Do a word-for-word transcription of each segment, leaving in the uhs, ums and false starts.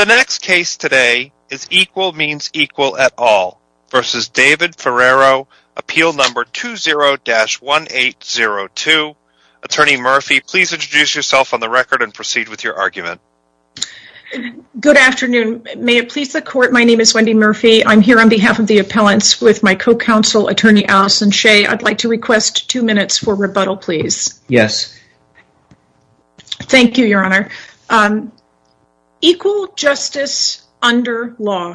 The next case today is Equal Means Equal et al. Versus David Ferrero, appeal number two zero dash one eight zero two. Attorney Murphy, please introduce yourself on the record and proceed with your argument. Good afternoon. May it please the court, my name is Wendy Murphy. I'm here on behalf of the appellants with my co-counsel, Attorney Allison Shea. I'd like to request two minutes for rebuttal, please. Yes. Thank you, Your Honor. Um, equal justice under law.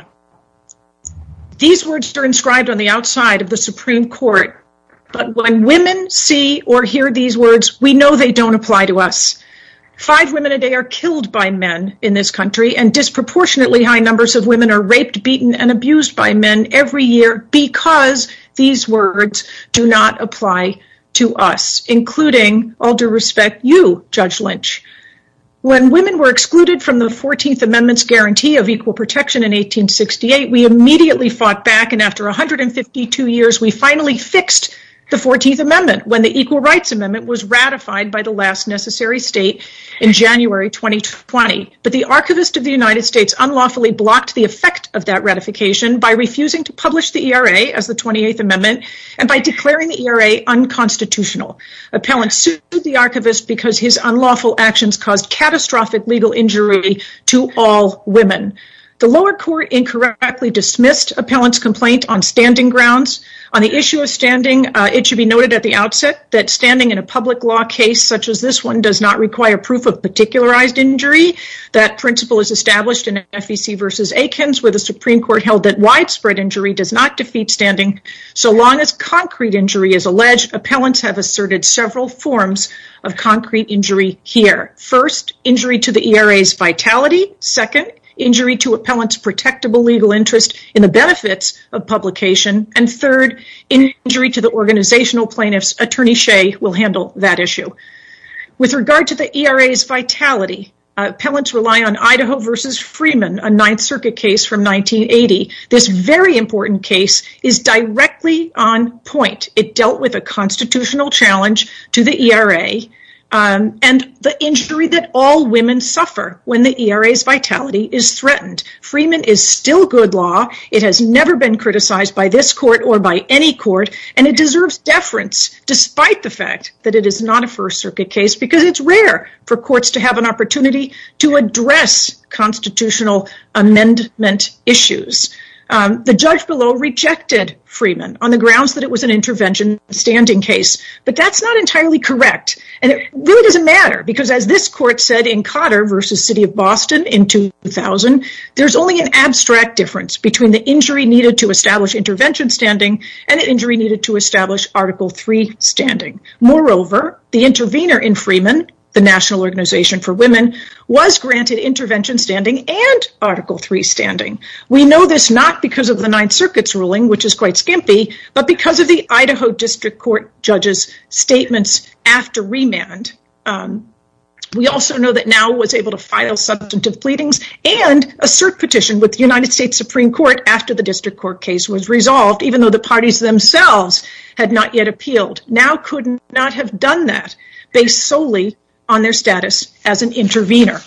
These words are inscribed on the outside of the Supreme Court, but when women see or hear these words, we know they don't apply to us. Five women a day are killed by men in this country, and disproportionately high numbers of women are raped, beaten, and abused by men every year because these words do not apply to us, including, all due respect, you, Judge Lynch. When women were excluded from the fourteenth Amendment's guarantee of equal protection in eighteen sixty-eight, we immediately fought back, and after one hundred fifty-two years, we finally fixed the fourteenth Amendment when the Equal Rights Amendment was ratified by the last necessary state in January twenty twenty. But the Archivist of the United States unlawfully blocked the effect of that ratification by refusing to publish the E R A as the twenty-eighth Amendment and by declaring the E R A unconstitutional. Appellants sued the Archivist because his unlawful actions caused catastrophic legal injury to all women. The lower court incorrectly dismissed appellant's complaint on standing grounds. On the issue of standing, uh, it should be noted at the outset that standing in a public law case such as this one does not require proof of particularized injury. That principle is established in F E C versus Akins, where the Supreme Court held that widespread injury does not defeat standing. So long as concrete injury is alleged, appellants have asserted several forms of concrete injury here. First, injury to the E R A's vitality. Second, injury to appellant's protectable legal interest in the benefits of publication. And third, injury to the organizational plaintiffs. Attorney Shea will handle that issue. With regard to the E R A's vitality, uh, appellants rely on Idaho versus Freeman, a Ninth Circuit case from nineteen eighty. This very important case is directly on point. It dealt with a constitutional challenge to the E R A. Um, and the injury that all women suffer when the E R A's vitality is threatened. Freeman is still good law. It has never been criticized by this court or by any court, and it deserves deference despite the fact that it is not a First Circuit case because it's rare for courts to have an opportunity to address constitutional amendment issues. Um, the judge below rejected Freeman on the grounds that it was an intervention standing case. But that's not entirely correct. And it really doesn't matter because as this court said in Cotter versus City of Boston in two thousand, there's only an abstract difference between the injury needed to establish intervention standing and the injury needed to establish Article three standing. Moreover, the intervener in Freeman, the National Organization for Women, was granted intervention standing and Article three standing. We know this not because of the Ninth Circuit's ruling, which is quite skimpy, but because of the Idaho District Court judge's statements after remand. Um, we also know that Now was able to file substantive pleadings and a cert petition with the United States Supreme Court after the District Court case was resolved, even though the parties themselves had not yet appealed. Now could not have done that based solely on their status as an intervener.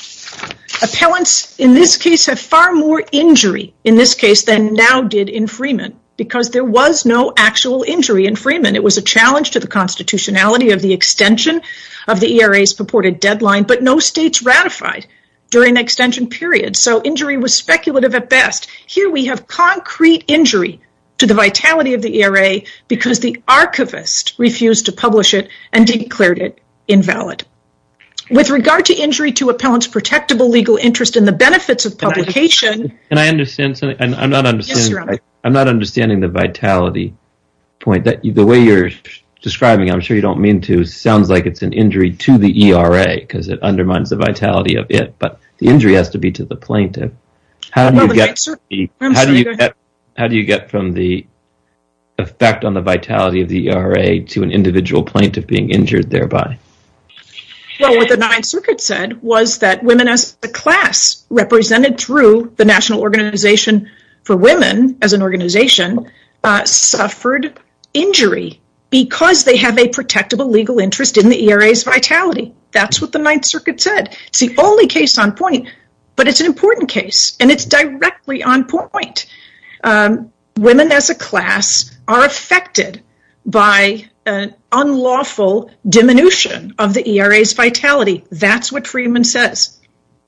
Appellants in this case have far more injury in this case than Now did in Freeman because there was no actual injury in Freeman. It was a challenge to the constitutionality of the extension of the E R A's purported deadline, but no states ratified during the extension period. So injury was speculative at best. Here we have concrete injury to the vitality of the E R A because the archivist refused to publish it and declared it invalid. With regard to injury to appellant's protectable legal interest in the benefits of publication... Can I, just, can I understand something? I'm not understanding, yes, I, I'm not understanding the vitality point. That the way you're describing, I'm sure you don't mean to, sounds like it's an injury to the E R A because it undermines the vitality of it, but the injury has to be to the plaintiff. How do you, well, get, the, how, sorry, do you get, how do you get from the effect on the vitality of the E R A to an individual plaintiff being injured thereby? Well, what the Ninth Circuit said was that women as a class represented through the National Organization for Women as an organization uh, suffered injury because they have a protectable legal interest in the E R A's vitality. That's what the Ninth Circuit said. It's the only case on point, but it's an important case, and it's directly on point. Um, women as a class are affected by an unlawful diminution of the E R A's vitality. That's what Freeman says.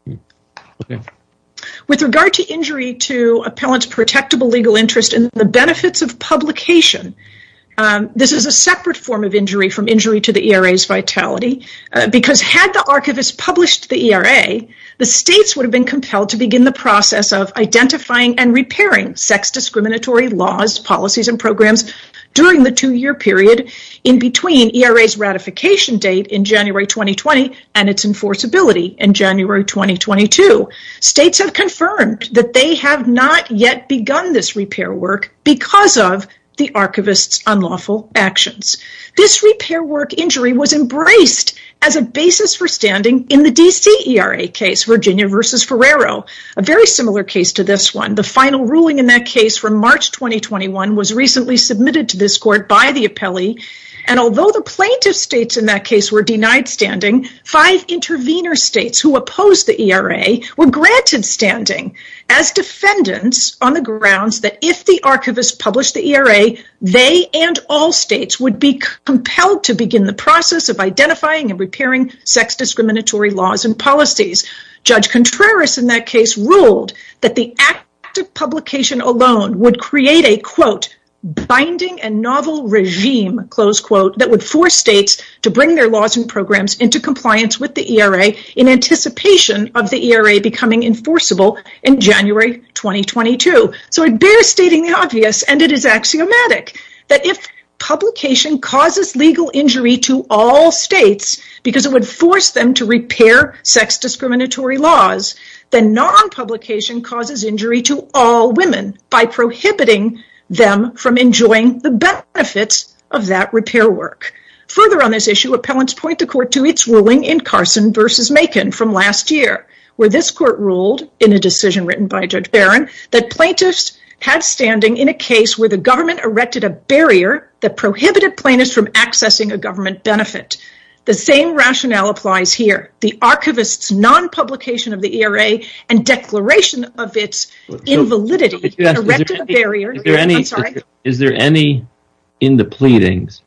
Okay. With regard to injury to appellant's protectable legal interest in the benefits of publication, um, this is a separate form of injury from injury to the E R A's vitality, uh, because had the archivist published the E R A, the states would have been compelled to begin the process of identifying and repairing sex discriminatory laws, policies, and programs during the two-year period in between E R A's ratification date in January twenty twenty and its enforceability in January twenty twenty-two. States have confirmed that they have not yet begun this repair work because of the archivist's unlawful actions. This repair work injury was embraced as a basis for standing in the D C E R A case, Virginia versus Ferrero, a very similar case to this one. The final ruling in that case from March twenty twenty-one was recently submitted to this court by the appellee, and although the plaintiff states in that case were denied standing, five intervener states who opposed the E R A were granted standing as defendants on the grounds that if the archivist published the E R A, they and all states would be compelled to begin the process of identifying and repairing sex discriminatory laws and policies. Judge Contreras in that case ruled that the act of publication alone would create a, quote, binding and novel regime, close quote, that would force states to bring their laws and programs into compliance with the E R A in anticipation of the E R A becoming enforceable in January twenty twenty-two. So it bears stating the obvious, and it is axiomatic, that if publication causes legal injury to all states because it would force them to repair sex discriminatory laws, then non-publication causes injury to all women by prohibiting them from enjoying the benefits of that repair work. Further on this issue, appellants point the court to its ruling in Carson versus Macon from last year, where this court ruled, in a decision written by Judge Barron, that plaintiffs had standing in a case where the government erected a barrier that prohibited plaintiffs from accessing a government benefit. The same rationale applies here. The archivist's non-publication of the E R A and declaration of its so, invalidity yes, erected a barrier. Is there any, I'm sorry. Is there, is there any, in the pleadings,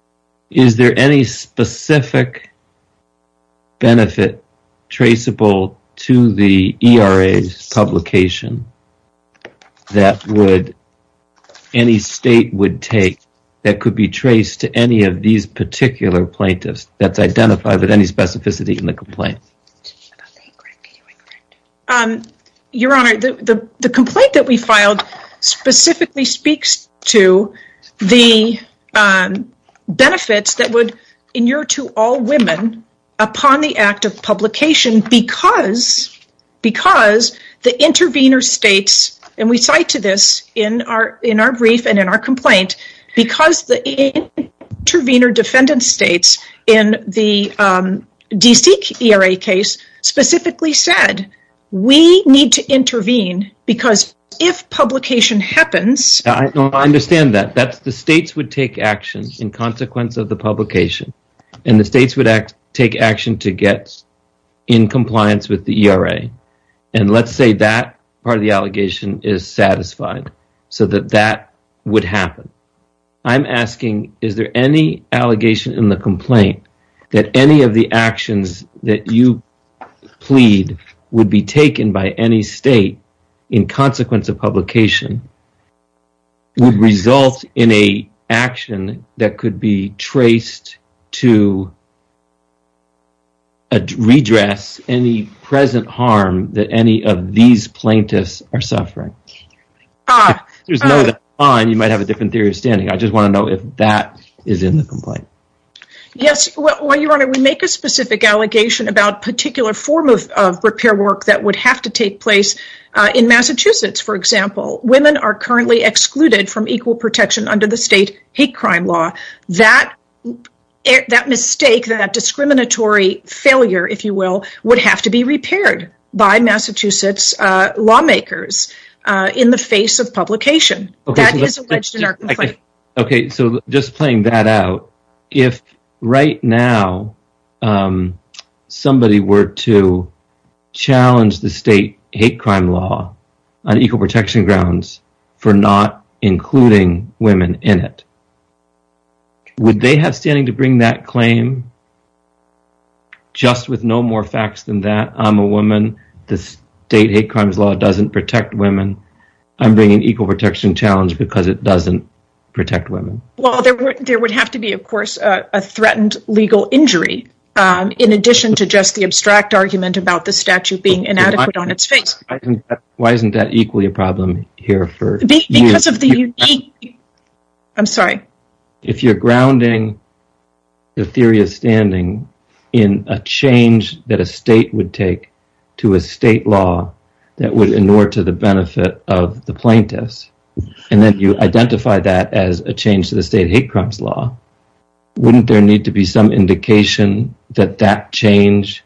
is there any specific benefit traceable to the E R A's publication that would any state would take that could be traced to any of these particular plaintiffs that's identified with any specificity in the complaint? Um, Your Honor, the, the, the complaint that we filed specifically speaks to the um, benefits that would inure to all women upon the act of publication because, because the intervener states, and we cite to this in our in our brief and in our complaint, because the intervener defendant states in the um, D C E R A case specifically said, we need to intervene because if publication happens... I, no, I understand that. That's the states would take action in consequence of the publication, and the states would act, take action to get in compliance with the E R A. And let's say that part of the allegation is satisfied so that that would happen. I'm asking, is there any allegation in the complaint that any of the actions that you plead would be taken by any state in consequence of publication would result in a action that could be traced to a redress any present harm that any of these plaintiffs are suffering? Ah, if there's no, uh, that's fine. You might have a different theory of standing. I just want to know if that is in the complaint. Yes, well, well, Your Honor, we make a specific allegation about particular form of, of repair work that would have to take place uh, in Massachusetts, for example. Women are currently excluded from equal protection under the state hate crime law. That that mistake, that discriminatory failure, if you will, would have to be repaired by Massachusetts uh, lawmakers uh, in the face of publication. Okay, that so is alleged in our complaint. Okay, so just playing that out, if right now um, somebody were to challenge the state hate crime law on equal protection grounds for not including women in it, would they have standing to bring that claim just with no more facts than that? I'm a woman. The state hate crimes law doesn't protect women. I'm bringing equal protection challenge because it doesn't protect women. Well, there would there would have to be, of course, a, a threatened legal injury, um, in addition to just the abstract argument about the statute being inadequate on its face. Why isn't that, why isn't that equally a problem here for Be, because you? of the you're, unique? I'm sorry. If you're grounding the theory of standing in a change that a state would take to a state law that would inure to the benefit of the plaintiffs, and then you identify that as a change to the state hate crimes law, wouldn't there need to be some indication that that change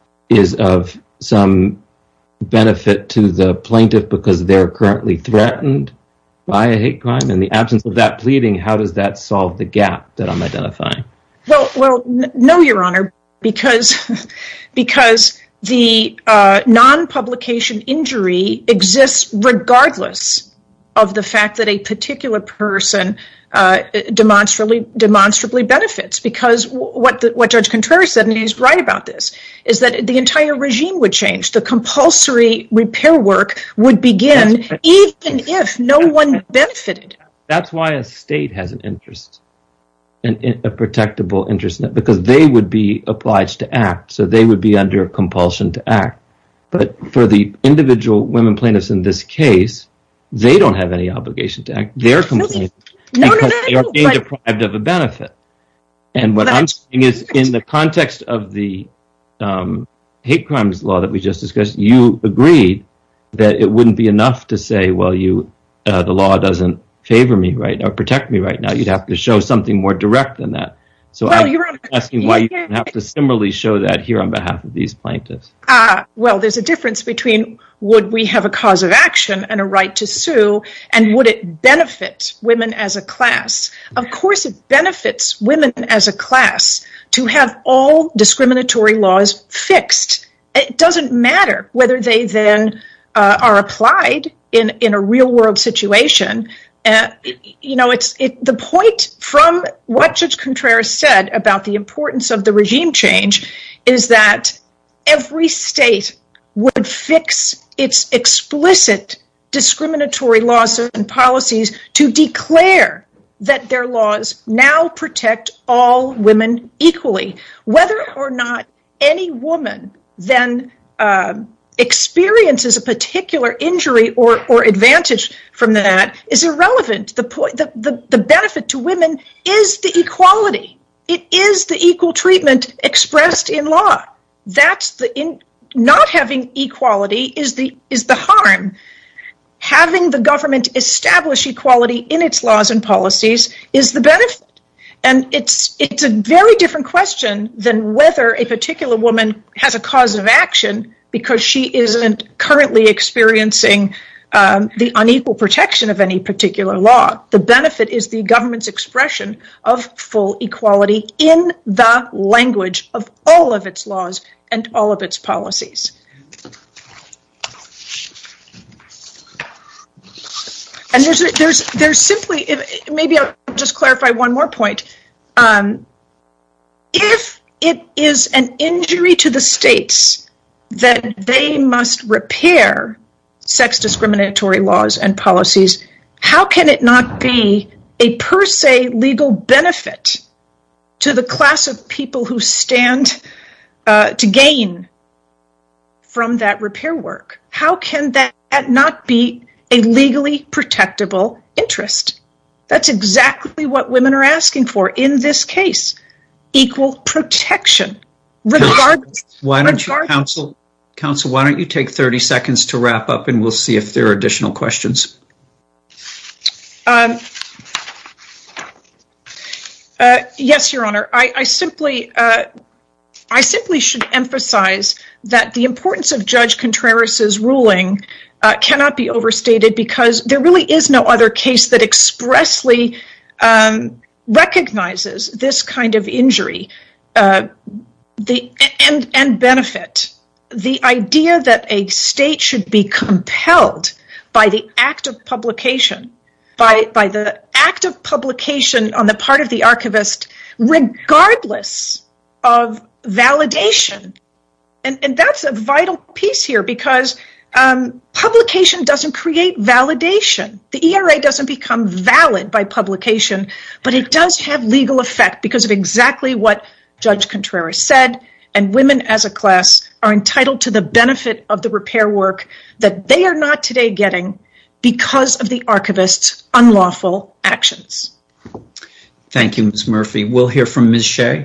is of some benefit to the plaintiff because they're currently threatened by a hate crime? In the absence of that pleading, how does that solve the gap that I'm identifying? Well, well, n- no, Your Honor, because because the uh, non-publication injury exists regardless of the fact that a particular person uh, demonstrably demonstrably benefits. Because what the, what Judge Contreras said, and he's right about this, is that the entire regime would change. The compulsory repair work would begin even if no one benefited. That's why a state has an interest, an, a protectable interest in it, because they would be obliged to act. So they would be under compulsion to act. But for the individual women plaintiffs in this case, they don't have any obligation to act. They're complaining no, because no, no, they are being but, deprived of a benefit. And what I'm saying is, in the context of the um, hate crimes law that we just discussed, you agreed that it wouldn't be enough to say, well, you uh, the law doesn't favor me right now, or protect me right now. You'd have to show something more direct than that. So well, I'm you're asking why yeah, you don't have to similarly show that here on behalf of these plaintiffs. Uh, well, there's a difference between would we have a cause of action and a right to sue, and would it benefit women as a class? Of course it benefits women as a class to have all discriminatory laws fixed. It doesn't matter whether they then uh, are applied in, in a real-world situation. Uh, you know, it's it, the point from what Judge Contreras said about the importance of the regime change is that every state would fix its explicit discriminatory laws and policies to declare that their laws now protect all women equally. Whether or not any woman then uh, experiences a particular injury or, or advantage from that is irrelevant. The, point, the, the, the benefit to women is the equality. It is the equal treatment expressed in law. That's the in, not having equality is the is the harm. Having the government establish equality in its laws and policies is the benefit. And it's it's a very different question than whether a particular woman has a cause of action because she isn't currently experiencing um, the unequal protection of any particular law. The benefit is the government's expression of full equality in the language of all of its laws and all of its policies. And there's there's there's simply, if, maybe I'll just clarify one more point. Um, if it is an injury to the states that they must repair sex discriminatory laws and policies, how can it not be a per se legal benefit to the class of people who stand uh, to gain from that repair work? How can that not be a legally protectable interest? That's exactly what women are asking for in this case. Equal protection, regardless. Why don't you, counsel, counsel, why don't you take thirty seconds to wrap up, and we'll see if there are additional questions. Um, uh, yes, Your Honor. I, I simply, uh, I simply should emphasize that the importance of Judge Contreras's ruling uh, cannot be overstated, because there really is no other case that expressly um, recognizes this kind of injury uh, the and and benefit the idea that a state should be compelled by the act of publication, by, by the act of publication on the part of the archivist, regardless of validation. And, and that's a vital piece here, because um, publication doesn't create validation. The E R A doesn't become valid by publication, but it does have legal effect because of exactly what Judge Contreras said, and women as a class are entitled to the benefit of the repair work that they are not today getting because of the archivist's unlawful actions. Thank you, Miz Murphy. We'll hear from Miz Shea.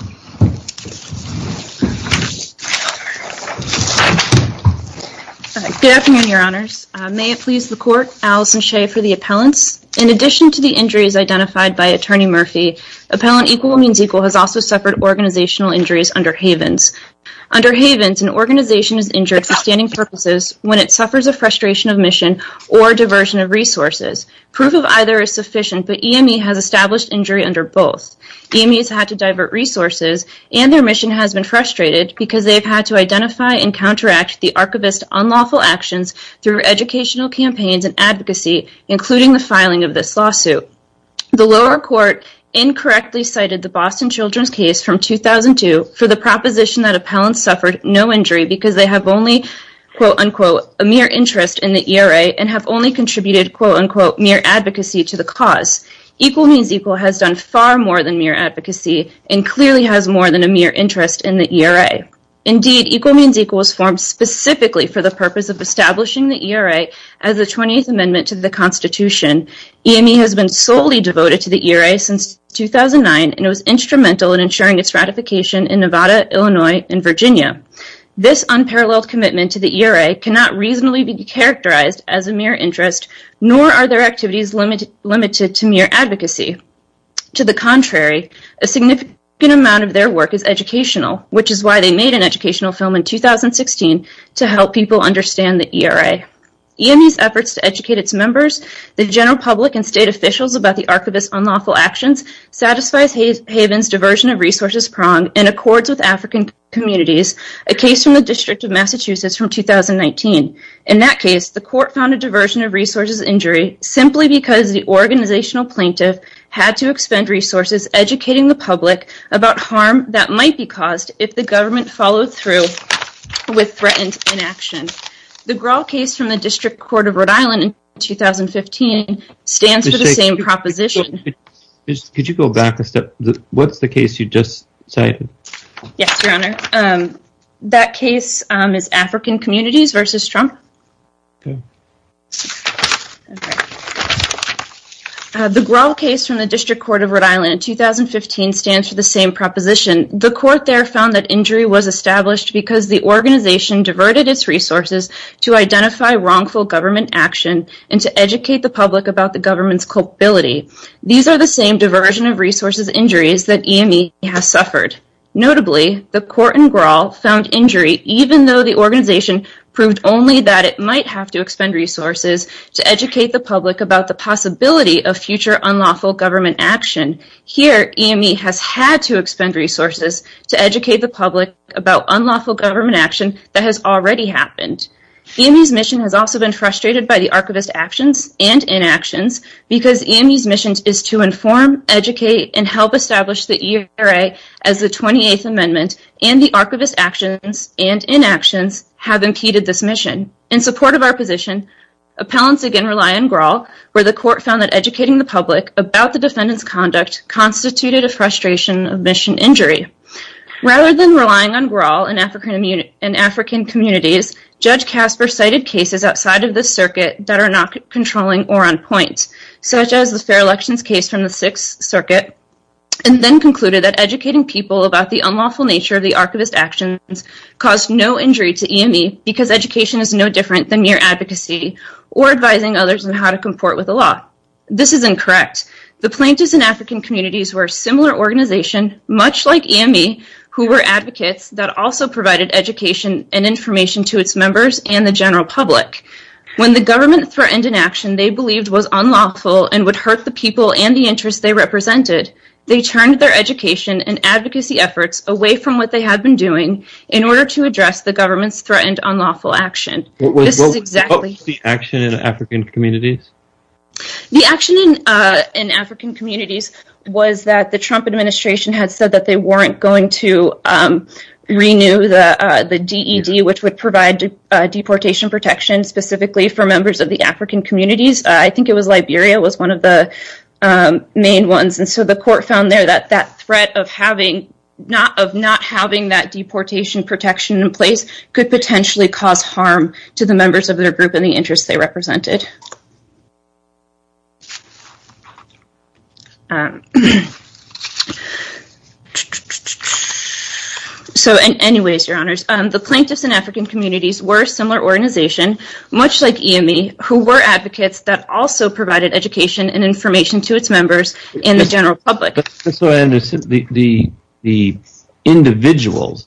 Uh, good afternoon, Your Honors. Uh, may it please the Court, Allison Shea for the appellants. In addition to the injuries identified by Attorney Murphy, appellant Equal Means Equal has also suffered organizational injuries under Havens. Under Havens, an organization is injured for standing purposes when it suffers a frustration of mission or diversion of resources. Proof of either is sufficient, but E M E has established injury under both. E M E has had to divert resources, and their mission has been frustrated because they have had to identify and counteract the archivist's unlawful actions through educational campaigns and advocacy, including the filing of this lawsuit. The lower court incorrectly cited the Boston Children's case from two thousand two for the proposition that appellants suffered no injury because they have only, quote unquote, a mere interest in the E R A and have only contributed, quote unquote, mere advocacy to the cause. Equal Means Equal has done far more than mere advocacy and clearly has more than a mere interest in the E R A. Indeed, Equal Means Equal was formed specifically for the purpose of establishing the E R A as the twentieth Amendment to the Constitution. E M E has been solely devoted to the E R A since two thousand nine, and it was instrumental in ensuring its ratification in Nevada, Illinois, and Virginia. This unparalleled commitment to the E R A cannot reasonably be characterized as a mere interest, nor are their activities limit, limited to mere advocacy. To the contrary, a significant amount of their work is educational, which is why they made an educational film in two thousand sixteen to help people understand the E R A. E M E's efforts to educate its members, the general public, and state officials about the archivist's unlawful actions satisfies Havens' diversion of resources prong and accords with African communities, a case from the District of Massachusetts from two thousand nineteen. In that case, the court found a diversion of resources injury simply because the organizational plaintiff had to expend resources educating the public about harm that might be caused if the government followed through with threatened inaction. The Grawl case from the District Court of Rhode Island in two thousand fifteen stands for the same proposition. Could you go back a step? What's the case you just cited? Yes, Your Honor. Um, that case um, is African Communities versus Trump. Okay. Okay. Uh, the Grawl case from the District Court of Rhode Island in two thousand fifteen stands for the same proposition. The court there found that injury was established because the organization diverted its resources to identify wrongful government action and to educate the public about the government's culpability. These are the same diversion of resources injuries that E M E has suffered. Notably, the court in Grawl found injury even though the organization proved only that it might have to expend resources to educate the public about the possibility of future unlawful government action. Here, E M E has had to expend resources to educate the public about unlawful government action that has already happened. E M E's mission has also been frustrated by the archivist actions and inactions because E M E's mission is to inform, educate, and help establish the E R A as the twenty-eighth Amendment, and the archivist actions and inactions have impeded this mission. In support of our position, appellants again rely on Grawl, where the court found that educating the public about the defendant's conduct constituted a frustration of mission injury. Rather than relying on Grawl and African, and African communities, Judge Casper cited cases outside of this circuit that are not controlling or on point, such as the Fair Elections case from the Sixth Circuit, and then concluded that educating people about the unlawful nature of the archivist actions caused no injury to E M E because education is no different than mere advocacy or advising others on how to comport with the law. This is incorrect. The plaintiffs in African communities were a similar organization, much like E M E, who were advocates that also provided education and information to its members and the general public. When the government threatened an action they believed was unlawful and would hurt the people and the interests they represented, they turned their education and advocacy efforts away from what they had been doing in order to address the government's threatened unlawful action. What was, this what, is exactly what was the action in African communities? The action in uh, in African communities was that the Trump administration had said that they weren't going to um, renew the uh, the D E D, which would provide uh, deportation protection specifically for members of the African communities. Uh, I think it was Liberia was one of the um, main ones, and so the court found there that that threat of having not of not having that deportation protection in place could potentially cause harm to the members of their group and the interests they represented. Um, so, in, anyways, Your Honors, um, the plaintiffs in African communities were a similar organization, much like E M E, who were advocates that also provided education and information to its members and the general public. That's what I understand. The, the, the individuals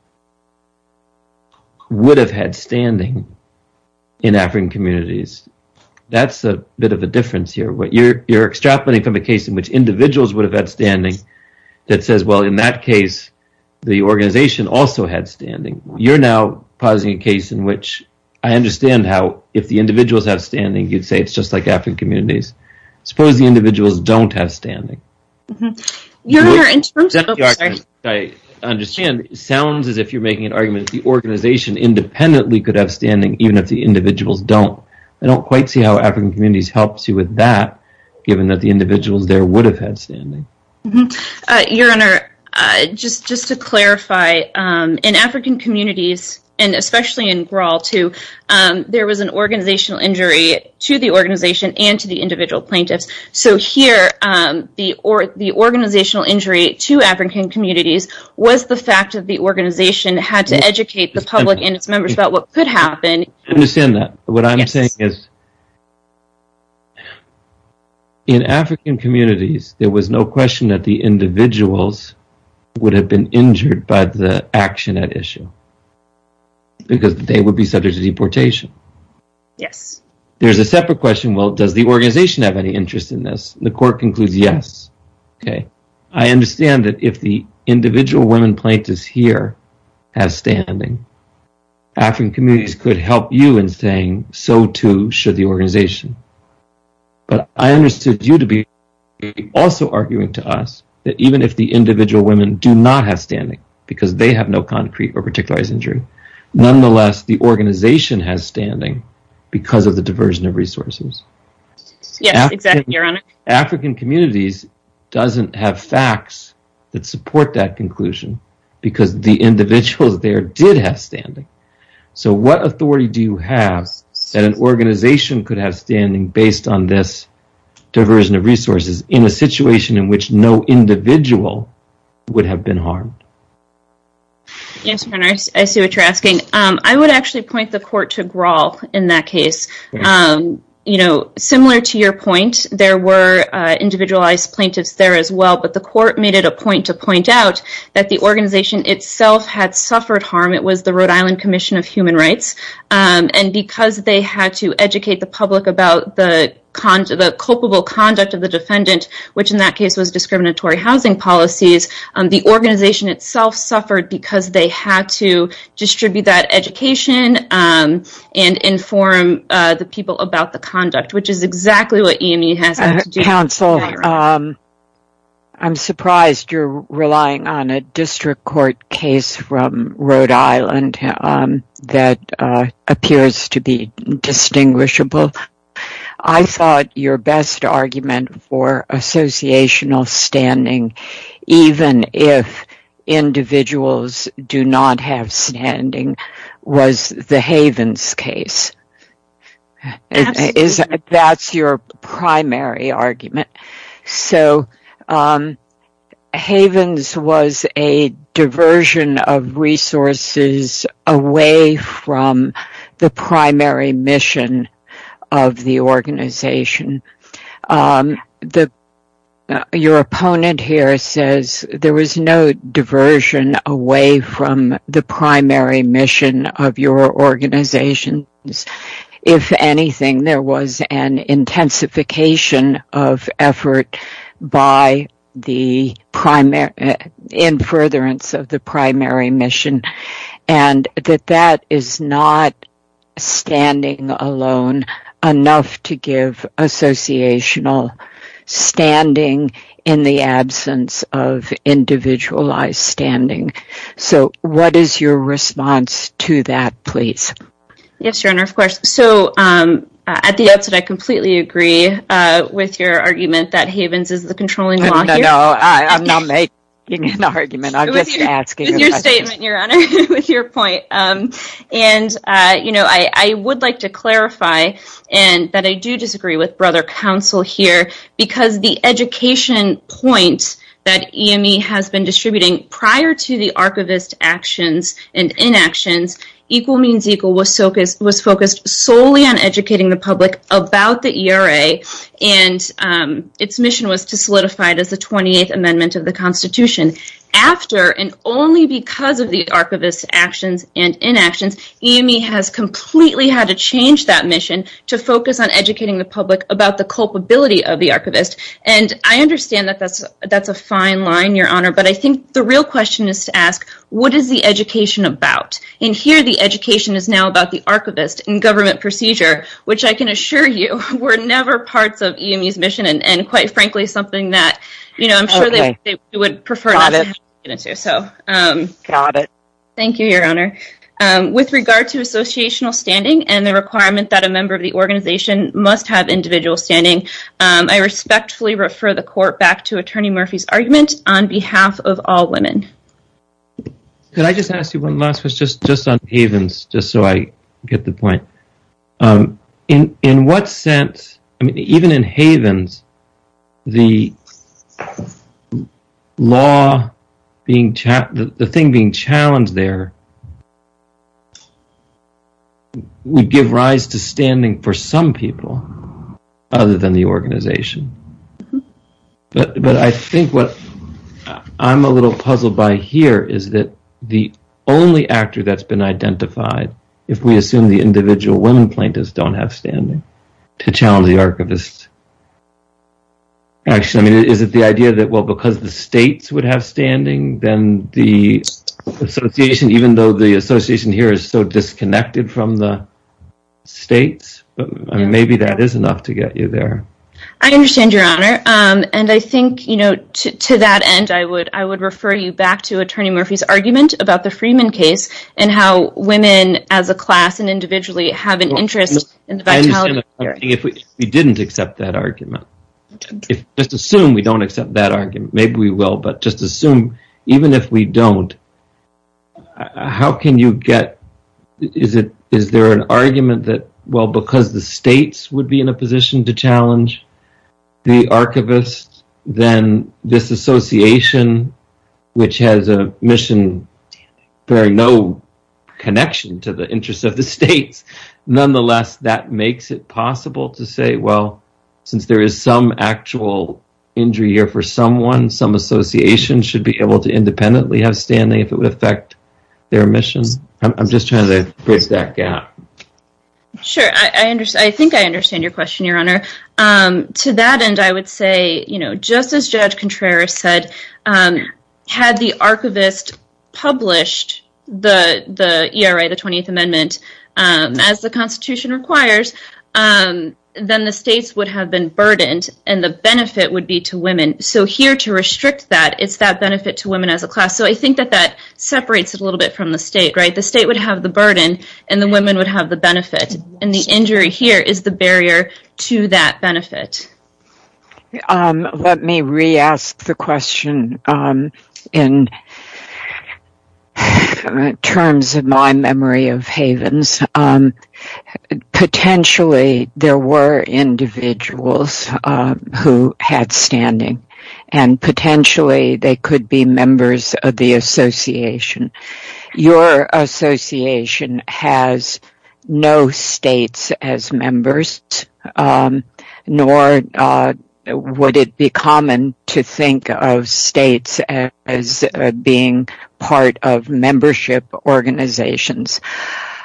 would have had standing in African communities. That's a bit of a difference here. What you're you're extrapolating from a case in which individuals would have had standing that says, well, in that case, the organization also had standing. You're now positing a case in which I understand how if the individuals have standing, you'd say it's just like African communities. Suppose the individuals don't have standing. Mm-hmm. Your Honor, in terms of... Oh, sorry. I understand. It sounds as if you're making an argument that the organization independently could have standing even if the individuals don't. I don't quite see how African communities helps you with that, given that the individuals there would have had standing. Mm-hmm. Uh, Your Honor, uh, just just to clarify, um, in African communities, and especially in Grawl too, um, there was an organizational injury to the organization and to the individual plaintiffs. So here, um, the or the organizational injury to African communities was the fact that the organization had to educate the public and its members about what could happen. I understand that. What I'm yes. saying is, in African communities, there was no question that the individuals would have been injured by the action at issue, because they would be subject to deportation. Yes. There's a separate question, well, does the organization have any interest in this? The court concludes yes. Okay. I understand that if the individual women plaintiffs here have standing, African communities could help you in saying so too should the organization. But I understood you to be also arguing to us that even if the individual women do not have standing, because they have no concrete or particularized injury, nonetheless, the organization has standing because of the diversion of resources. Yes, African, exactly, Your Honor. African communities doesn't have facts that support that conclusion because the individuals there did have standing. So what authority do you have that an organization could have standing based on this diversion of resources in a situation in which no individual would have been harmed? Yes, Your Honor, I see what you're asking. Um, I would actually point the court to Grawl in that case. Um, you know, similar to your point, there were uh, individualized plaintiffs there as well, but the court made it a point to point out that the organization itself had suffered harm. It was the Rhode Island Commission of Human Rights, um, and because they had to educate the public about the Con- the culpable conduct of the defendant, which in that case was discriminatory housing policies, um, the organization itself suffered because they had to distribute that education um, and inform uh, the people about the conduct, which is exactly what E M E has had to do. Uh, counsel, um, I'm surprised you're relying on a district court case from Rhode Island um, that uh, appears to be distinguishable. I thought your best argument for associational standing, even if individuals do not have standing, was the Havens case. Absolutely. Is, that's your primary argument. So um, Havens was a diversion of resources away from the primary mission of the organization. Um, the uh, your opponent here says there was no diversion away from the primary mission of your organizations. If anything, there was an intensification of effort by the primary, uh, in furtherance of the primary mission, and that that is not standing alone enough to give associational standing in the absence of individualized standing. So what is your response to that, please? Yes, Your Honor, of course. So um, uh, at the outset, I completely agree uh, with your argument that Havens is the controlling law no, here. No, no, I'm not making an argument. I'm with just your, asking. With your statement, Your Honor, with your point. Um, and, uh, you know, I, I would like to clarify and that I do disagree with Brother Counsel here, because the education point that E M E has been distributing prior to the archivist actions and inactions, Equal Means Equal was focused, was focused solely on educating the public about the E R A, and um, its mission was to solidify it as the twenty-eighth Amendment of the Constitution. After, and only because of the archivist's actions and inactions, E M E has completely had to change that mission to focus on educating the public about the culpability of the archivist. And I understand that that's, that's a fine line, Your Honor, but I think the real question is to ask, what is the education about? And here the education is now about the archivist and government procedure, which I can assure you were never parts of E M E's mission, and, and quite frankly, something that, you know, I'm sure okay. they, they would prefer Got not it. to have to get into. So, um, Got it. Thank you, Your Honor. Um, with regard to associational standing and the requirement that a member of the organization must have individual standing, um, I respectfully refer the court back to Attorney Murphy's argument on behalf of all women. Could I just ask you one last question, just, just on Havens, just so I get the point? Um, in in what sense, I mean, even in Havens, the law being, cha- the, the thing being challenged there would give rise to standing for some people other than the organization. Mm-hmm. But but I think what I'm a little puzzled by here is that the only actor that's been identified, if we assume the individual women plaintiffs don't have standing to challenge the archivist action, I mean, is it the idea that, well, because the states would have standing, then the association, even though the association here is so disconnected from the states, but, I mean, maybe that is enough to get you there. I understand, Your Honor, um, and I think, you know, to, to that end, I would I would refer you back to Attorney Murphy's argument about the Freeman case and how women, as a class and individually, have an well, interest no, in the vitality. I understand. If we, if we didn't accept that argument, if just assume we don't accept that argument, maybe we will, but just assume, even if we don't, how can you get? Is it is there an argument that, well, because the states would be in a position to challenge the archivist, then this association, which has a mission bearing no connection to the interests of the states, nonetheless, that makes it possible to say, well, since there is some actual injury here for someone, some association should be able to independently have standing if it would affect their mission. I'm, I'm just trying to bridge that gap. Sure, I, I understand. I think I understand your question, Your Honor. Um, to that end, I would say, you know, just as Judge Contreras said, um, had the archivist published the the E R A, the twentieth Amendment, um, as the Constitution requires, um, then the states would have been burdened, and the benefit would be to women. So here, to restrict that, it's that benefit to women as a class. So I think that that separates it a little bit from the state, right? The state would have the burden, and the women would have the benefit. And the injury here is the barrier to that benefit. Um, let me re-ask the question um, in terms of my memory of Havens. Um, potentially, there were individuals uh, who had standing, and potentially they could be members of the association. Your association has no states as members, um, nor uh, would it be common to think of states as uh, being part of membership organizations.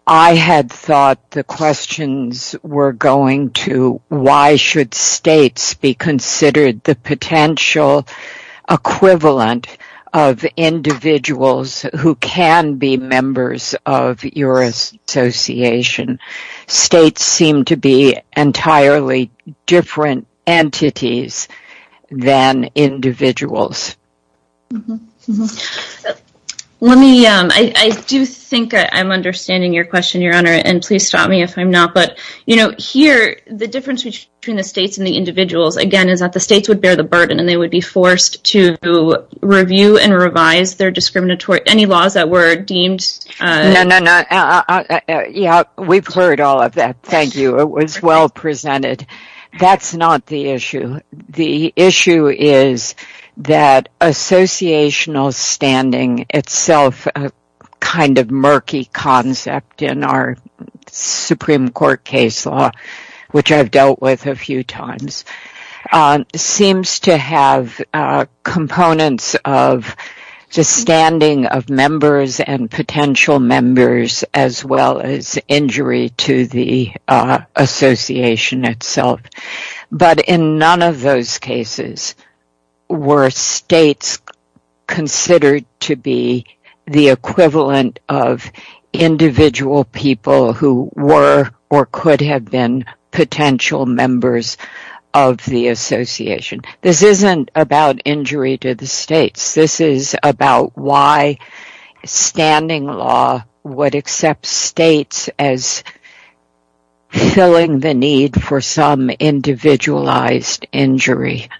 I had thought the questions were going to why should states be considered the potential equivalent of individuals who can be members of your association. States seem to be entirely different entities than individuals. Mm-hmm. Mm-hmm. Let me, um, I, I do think I, I'm understanding your question, Your Honor, and please stop me if I'm not. But, you know, here, the difference between the states and the individuals, again, is that the states would bear the burden and they would be forced to review and revise their discriminatory, any laws that were deemed. Uh, no, no, no. Uh, uh, uh, yeah, we've heard all of that. Thank you. It was well presented. That's not the issue. The issue is that associational standing itself, a kind of murky concept in our Supreme Court case law, which I've dealt with a few times, uh, seems to have uh, components of the standing of members and potential members as well as injury to the uh, association itself. But in none of those cases were states considered to be the equivalent of individual people who were or could have been potential members of the association. This isn't about injury to the states. This is about why standing law would accept states as filling the need for some individualized injury.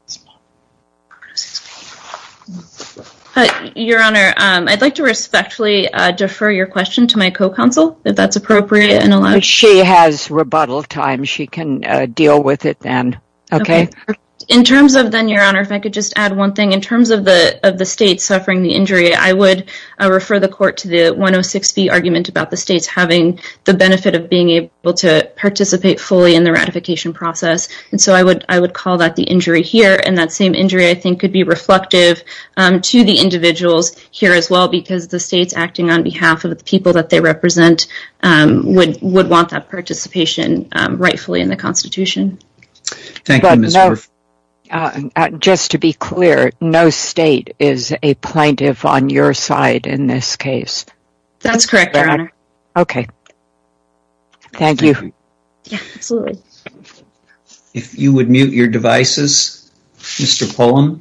Uh, Your Honor, um, I'd like to respectfully uh, defer your question to my co-counsel, if that's appropriate and allowed. She has rebuttal time. She can uh, deal with it then. Okay? Okay. In terms of then, Your Honor, if I could just add one thing. In terms of the of the states suffering the injury, I would uh, refer the court to the one oh six B argument about the states having the benefit of being able to participate fully in the ratification process. And so I would I would call that the injury here, and that same injury I think could be reflective um, to the individuals here as well, because the states acting on behalf of the people that they represent um, would would want that participation um, rightfully in the Constitution. Thank but you, Miz No- Murphy. Uh, uh, just to be clear, no state is a plaintiff on your side in this case. That's correct, Your Honor. Okay. Thank, Thank you. you. Yeah, absolutely. If you would mute your devices, Mister Pullum.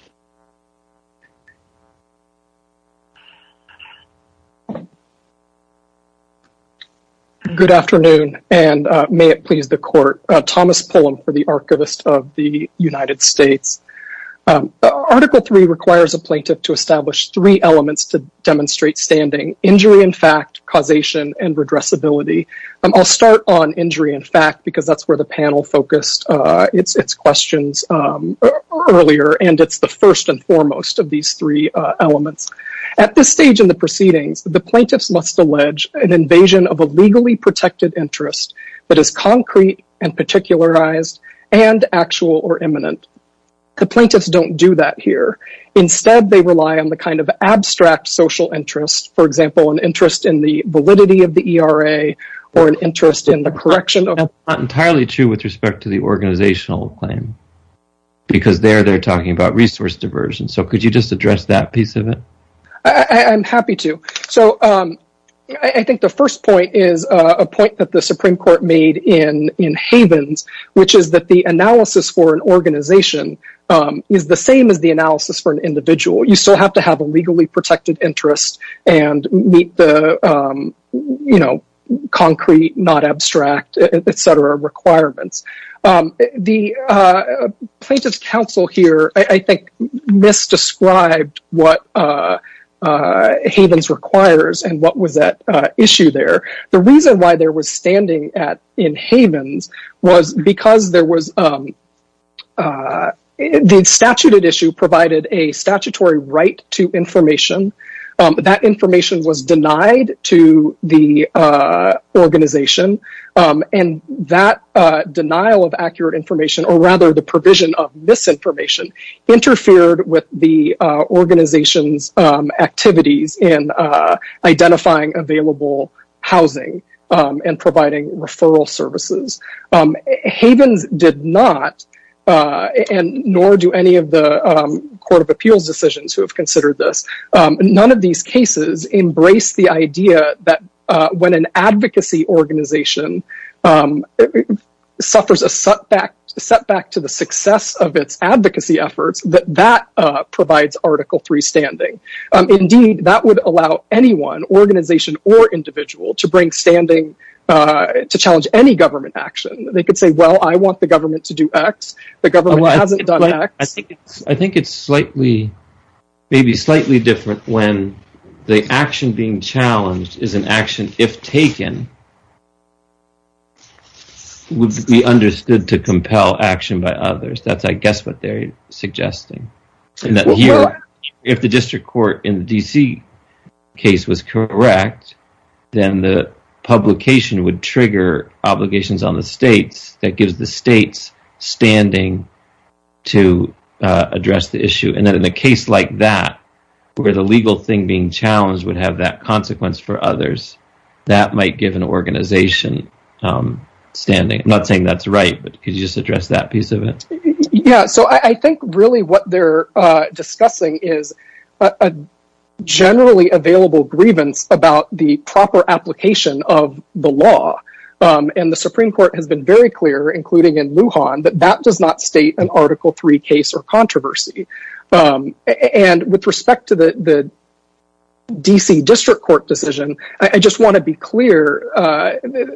Good afternoon, and uh, may it please the court. Uh, Thomas Pullum for the Archivist of the United States. Um, Article three requires a plaintiff to establish three elements to demonstrate standing: injury in fact, causation, and redressability. Um, I'll start on injury in fact because that's where the panel focused uh, its its questions um, earlier, and it's the first and foremost of these three uh, elements. At this stage in the proceedings, the plaintiffs must allege an invasion of a legally protected interest that is concrete and particularized and actual or imminent. The plaintiffs don't do that here. Instead, they rely on the kind of abstract social interest, for example, an interest in the validity of the E R A or an interest in the correction of... That's not entirely true with respect to the organizational claim, because there they're talking about resource diversion. So could you just address that piece of it? I, I'm happy to. So um, I, I think the first point is uh, a point that the Supreme Court made in, in Havens, which is that the analysis for an organization um, is the same as the analysis for an individual. You still have to have a legally protected interest and meet the, um, you know, concrete, not abstract, et cetera, requirements. Um, the uh, plaintiff's counsel here, I, I think, misdescribed what uh, Uh, Havens requires and what was at uh, issue there. The reason why there was standing at in Havens was because there was um, uh, the statute at issue provided a statutory right to information. Um, that information was denied to the uh, organization, um, and that uh, denial of accurate information, or rather the provision of misinformation, interfered with the uh, organization's um, activities in uh, identifying available housing um, and providing referral services. Um, Havens did not, uh, and nor do any of the um, Court of Appeals decisions who have considered this. Um, none of these cases embrace the idea that uh, when an advocacy organization um, suffers a setback, setback to the success of its advocacy efforts, that that uh, provides Article three standing. Um, indeed, that would allow anyone, organization or individual, to bring standing uh, to challenge any government action. They could say, well, I want the government to do X. The government well, hasn't done like, X. I think it's, I think it's slightly, maybe slightly different when the action being challenged is an action, if taken, would be understood to compel action by others. That's, I guess, what they're suggesting. And that well, here, well, if the district court in the D C case was correct, then the publication would trigger obligations on the states that gives the states standing to uh, address the issue. And that in a case like that, where the legal thing being challenged would have that consequence for others, that might give an organization um, standing. I'm not saying that's right, but could you just address that piece of it? Yeah, so I, I think really what they're uh, discussing is a, a generally available grievance about the proper application of the law. Um, and the Supreme Court has been very clear, including in Lujan, that that does not state an Article three case or controversy. Um, and with respect to the, the D C District Court decision, I, I just want to be clear. Uh,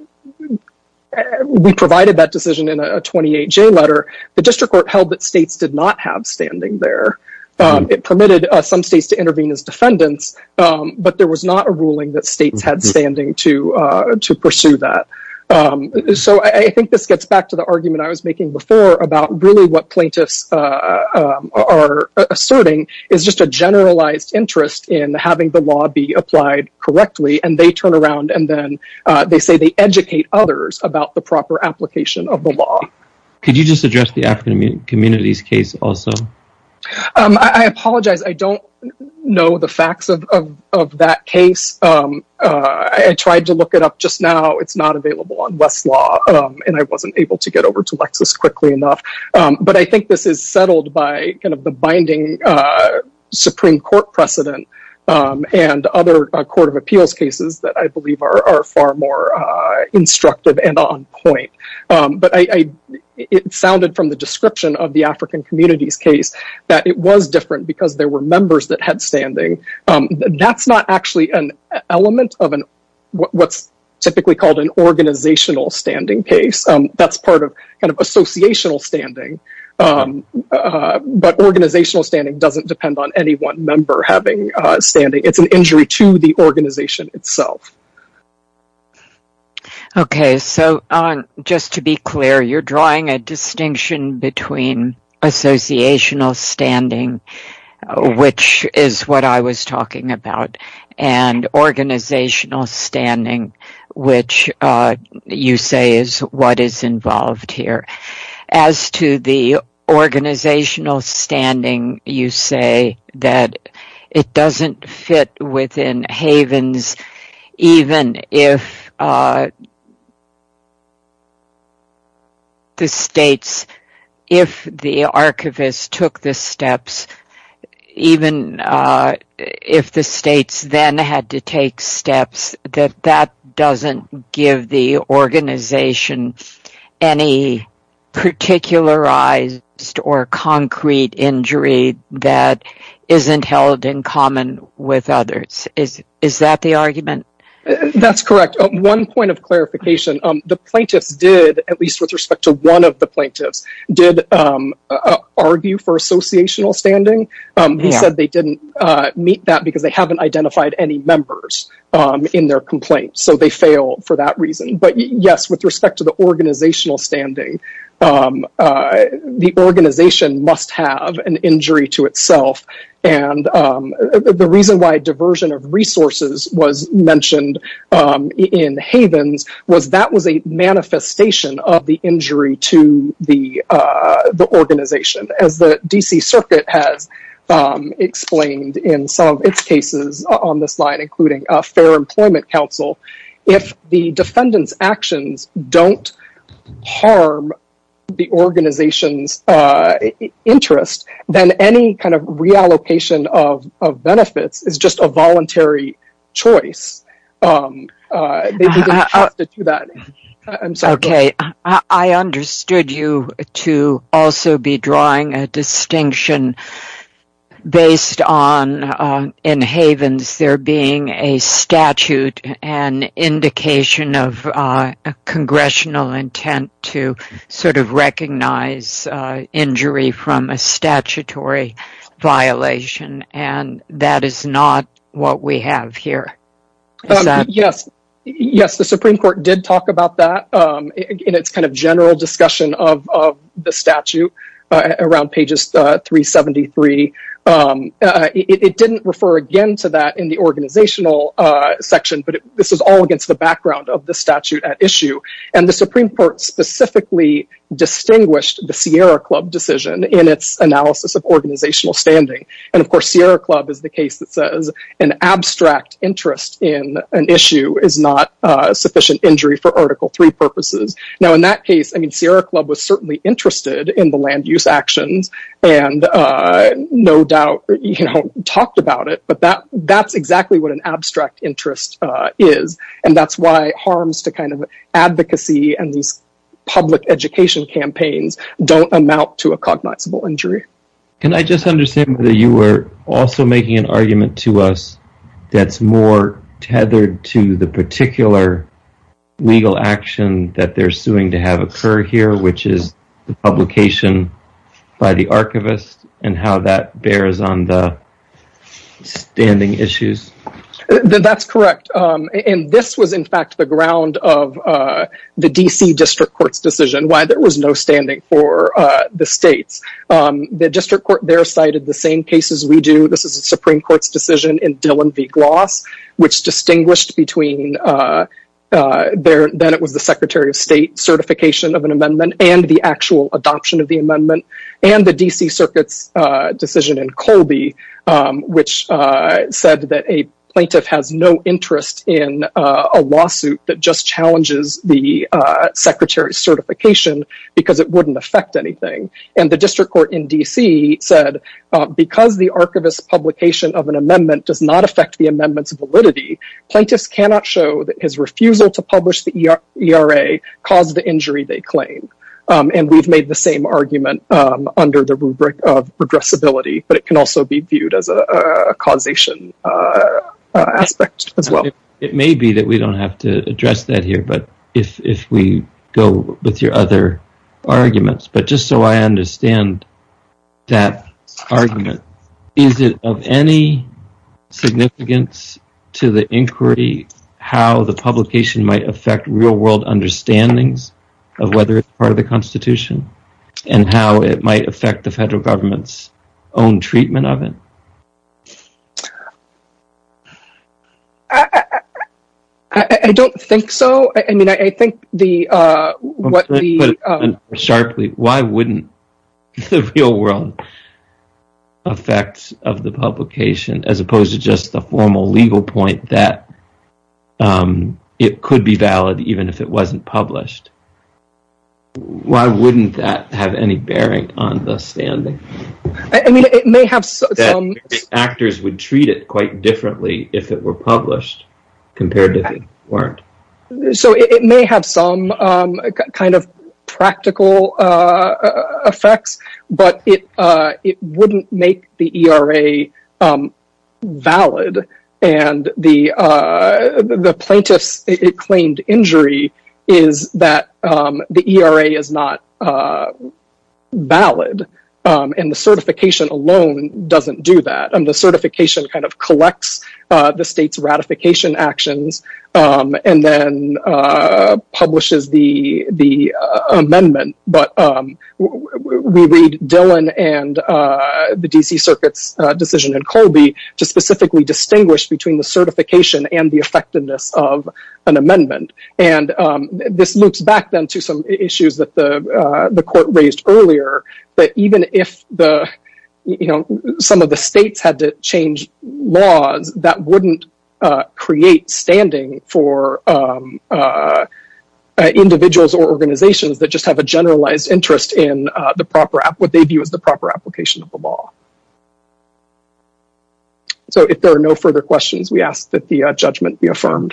we provided that decision in a twenty-eight J letter. The District Court held that states did not have standing there. Um, it permitted uh, some states to intervene as defendants, um, but there was not a ruling that states had standing to uh, to pursue that. Um, so I, I think this gets back to the argument I was making before about really what plaintiffs uh, um, are asserting is just a generalized interest in having the law be applied correctly, and they turn around and then uh, they say they educate others about the proper application of the law. Could you just address the African communities case also? Um, I, I apologize. I don't know the facts of, of, of that case. Um, uh, I, I tried to look it up just now. It's not available on Westlaw, um, and I wasn't able to get over to Lexis quickly enough. Um, but I think this is settled by kind of the binding uh, Supreme Court precedent um, and other uh, Court of Appeals cases that I believe are, are far more uh, instructive and on point. Um, but I, I it sounded from the description of the African communities case that it was different because there were members that had standing. Um, that's not actually an element of an what's typically called an organizational standing case. Um, that's part of kind of associational standing. Um, uh, but organizational standing doesn't depend on any one member having uh, standing. It's an injury to the organization itself. Okay, so uh, just to be clear, you're drawing a distinction between associational standing, uh, which is what I was talking about, and organizational standing, which uh, you say is what is involved here. As to the organizational standing, you say that it doesn't fit within Havens, even if uh, the states, if the archivist took the steps, even uh, if the states then had to take steps, that that doesn't give the organization any particularized or concrete injury that isn't held in common with others. Is is that the argument? That's correct. Uh, one point of clarification, um, the plaintiffs did, at least with respect to one of the plaintiffs, did um, uh, argue for associational standing. Um, he yeah. said they didn't uh, meet that because they haven't identified any members um, in their complaint, so they fail for that reason. But y- yes, with respect to the organizational standing, um, uh, the organization must have an injury to itself. And um, the reason why diversion of resources was mentioned um, in Havens was that was a manifestation of the injury to the uh, the organization. As the D C Circuit has um, explained in some of its cases on this line, including uh, Fair Employment Council, if the defendant's actions don't harm the organization's uh, interest, then any kind of reallocation of, of benefits is just a voluntary choice. Um, uh, they, they didn't uh, have to do that. I'm sorry. Okay, I, I understood you to also be drawing a distinction based on, uh, in Havens, there being a statute and indication of uh, a congressional intent to sort of recognize uh, injury from a statutory violation, and that is not what we have here. Is um, that- yes. Yes, the Supreme Court did talk about that um, in its kind of general discussion of, of the statute uh, around pages uh, three seventy-three. Um, uh, it, it didn't refer again to that in the organizational uh, section, but it, this is all against the background of the statute at issue. And the Supreme Court specifically distinguished the Sierra Club decision in its analysis of organizational standing. And of course, Sierra Club is the case that says an abstract interest in an issue is not uh, sufficient injury for Article three purposes. Now, in that case, I mean, Sierra Club was certainly interested in the land use actions and uh, no doubt, you know, talked about it, but that that's exactly what an abstract interest uh, is. And that's why harms to kind of advocacy and these public education campaigns don't amount to a cognizable injury. Can I just understand whether you were also making an argument to us that's more tethered to the particular legal action that they're suing to have occur here, which is the publication by the archivist, and how that bears on the standing issues? That's correct. Um, and this was, in fact, the ground of uh, the D C District Court's decision, why there was no standing for uh, the states. Um, the District Court there cited the same cases we do. This is a Supreme Court's decision in Dillon v. Gloss, which distinguished between uh, uh, there, then it was the Secretary of State certification of an amendment and the actual adoption of the amendment, and the D C Circuit's uh, decision in Colby, um, which uh, said that a plaintiff has no interest in uh, a lawsuit that just challenges the uh, secretary's certification because it wouldn't affect anything. And the district court in D C said, uh, because the archivist's publication of an amendment does not affect the amendment's validity, plaintiffs cannot show that his refusal to publish the E R A caused the injury they claim. Um, and we've made the same argument um, under the rubric of regressibility, but it can also be viewed as a, a causation uh, uh, aspect as well. It, it may be that we don't have to address that here, but if if we go with your other arguments, but just so I understand that argument, is it of any significance to the inquiry how the publication might affect real-world understandings of whether it's part of the Constitution, and how it might affect the federal government's own treatment of it? I, I, I don't think so. I, I mean, I, I think the uh, what Put the it um, sharply, why wouldn't the real-world effects of the publication, as opposed to just the formal legal point that um, it could be valid even if it wasn't published, why wouldn't that have any bearing on the standing? I, I mean, it may have so, some... Actors would treat it quite differently if it were published compared to if it weren't. So it, it may have some um, kind of practical uh, effects, but it uh, it wouldn't make the E R A um, valid, and the uh, the plaintiff's it, it claimed injury is that um, the E R A is not uh, valid, um, and the certification alone doesn't do that. Um, the certification kind of collects uh, the state's ratification actions um, and then uh, publishes the the uh, amendment. But um, w- w- we read Dillon and uh, the D C Circuit's uh, decision in Colby to specifically distinguish between the certification and the effectiveness of an amendment. And um, this loops back then to some issues that the uh, the court raised earlier, that even if the you know some of the states had to change laws, that wouldn't uh, create standing for um, uh, uh, individuals or organizations that just have a generalized interest in uh, the proper app, what they view as the proper application of the law. So if there are no further questions, we ask that the uh, judgment be affirmed.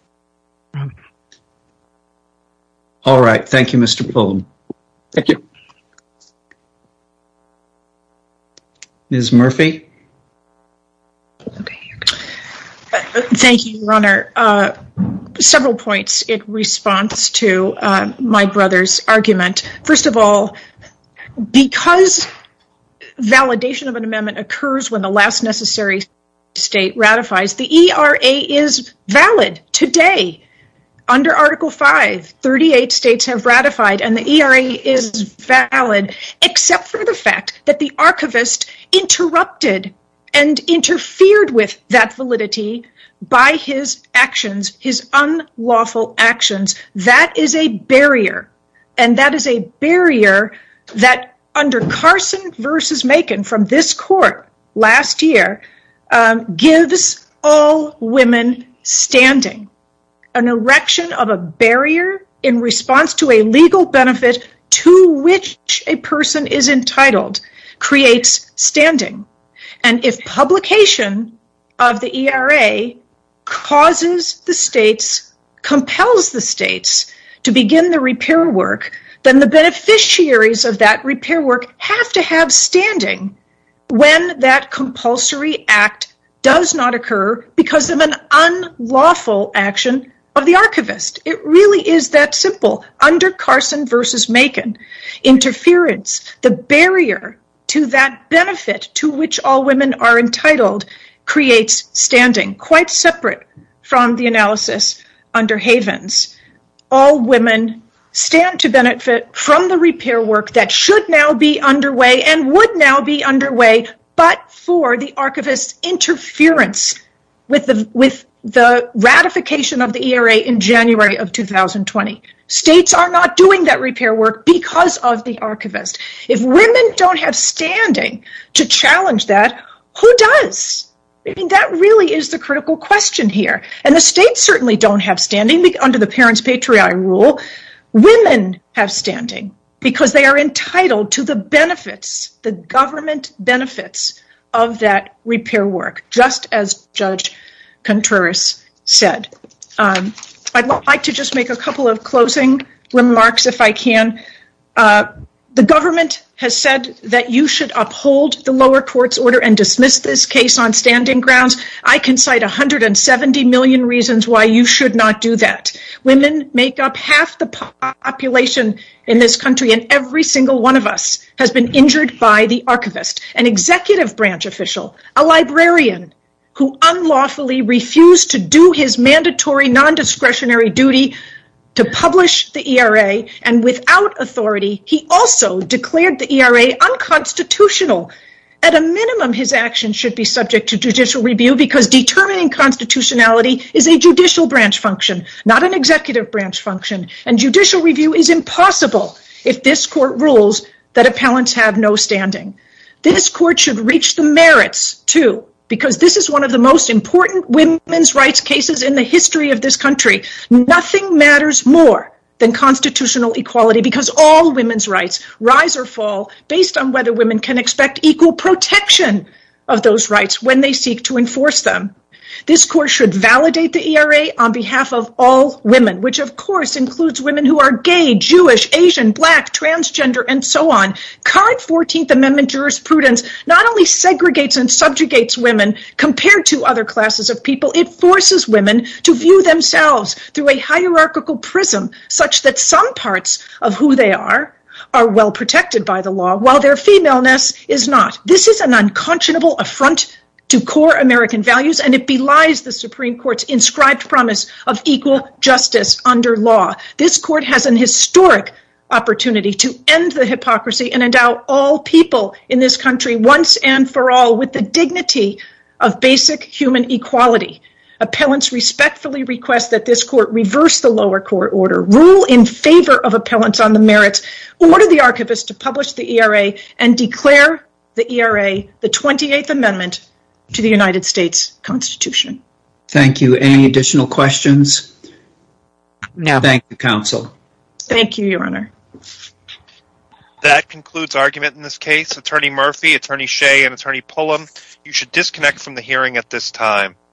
All right. Thank you, Mister Pullum. Thank you. Miz Murphy? Okay. Uh, thank you, Your Honor. Uh, several points in response to uh, my brother's argument. First of all, because validation of an amendment occurs when the last necessary state ratifies, the E R A is valid today. Under Article five, thirty-eight states have ratified, and the E R A is valid, except for the fact that the archivist interrupted and interfered with that validity by his actions, his unlawful actions. That is a barrier, and that is a barrier that under Carson versus Macon from this court last year um, gives all women standing. An erection of a barrier in response to a legal benefit to which a person is entitled creates standing. And if publication of the E R A causes the states, compels the states to begin the repair work, then the beneficiaries of that repair work have to have standing when that compulsory act does not occur because of an unlawful action of the archivist. It really is that simple. Under Carson versus Macon, interference, the barrier to that benefit to which all women are entitled, creates standing, quite separate from the analysis under Havens. All women stand to benefit from the repair work that should now be underway and would now be underway, but for the archivist's interference with the with the ratification of the E R A in January of two thousand twenty. States are not doing that repair work because of the archivist. If women don't have standing to challenge that, who does? I mean, that really is the critical question here. And the states certainly don't have standing under the parents patriae rule. Women have standing because they are entitled to the benefits, the government benefits of that repair work, just as Judge Contreras said. Um, I'd like to just make a couple of closing remarks if I can. Uh, the government has said that you should uphold the lower court's order and dismiss this case on standing grounds. I can cite one hundred seventy million reasons why you should not do that. Women make up half the population in this country, and every single one of us has been injured by the archivist, an executive branch official, a librarian, who unlawfully refused to do his mandatory non-discretionary duty to publish the E R A, and without authority, he also declared the E R A unconstitutional. At a minimum, his actions should be subject to judicial review because determining constitutionality is a judicial branch function, not an executive branch function, and judicial review is impossible if this court rules that appellants have no standing. This court should reach the merits, too, because this is one of the most important women's rights cases in the history of this country. Nothing matters more than constitutional equality because all women's rights rise or fall based on whether women can expect equal protection of those rights when they seek to enforce them. This court should validate the E R A on behalf of all women, which of course includes women who are gay, Jewish, Asian, Black, transgender, and so on. Current fourteenth Amendment jurisprudence not only segregates and subjugates women compared to other classes of people, it forces women to view themselves through a hierarchical prism such that some parts of who they are are well protected by the law, while their femaleness is not. This is an unconscionable affront to core American values, and it belies the Supreme Court's inscribed promise of equal justice under law. This court has an historic opportunity to end the hypocrisy and endow all people in this country once and for all with the dignity of basic human equality. Appellants respectfully request that this court reverse the lower court order, rule in favor of appellants on the merits, order the archivist to publish the E R A, and declare the E R A the twenty-eighth Amendment to the United States Constitution. Thank you. Any additional questions? No. Thank you, counsel. Thank you, Your Honor. That concludes argument in this case. Attorney Murphy, Attorney Shea, and Attorney Pullum, you should disconnect from the hearing at this time.